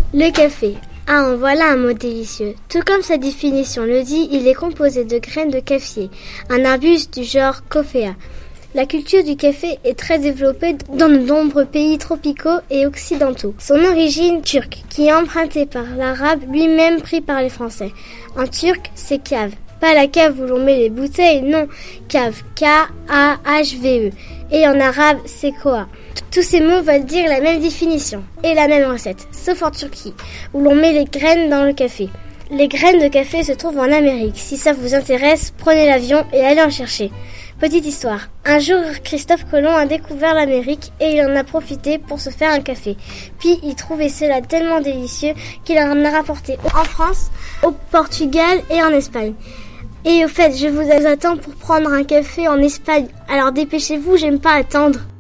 Le café. Ah, en voilà un mot délicieux. Tout comme sa définition le dit, il est composé de graines de café, un arbuste du genre Coffea. La culture du café est très développée dans de nombreux pays tropicaux et occidentaux. Son origine turque, qui est empruntée par l'arabe, lui-même pris par les Français. En turc, c'est cave. Pas la cave où l'on met les bouteilles, non, cave, K-A-H-V-E. Et en arabe, c'est koa. Tous ces mots veulent dire la même définition et la même recette, sauf en Turquie, où l'on met les graines dans le café. Les graines de café se trouvent en Amérique. Si ça vous intéresse, prenez l'avion et allez en chercher. Petite histoire. Un jour, Christophe Colomb a découvert l'Amérique et il en a profité pour se faire un café. Puis, il trouvait cela tellement délicieux qu'il en a rapporté en France, au Portugal et en Espagne. Et au fait, je vous attends pour prendre un café en Espagne. Alors dépêchez-vous, j'aime pas attendre.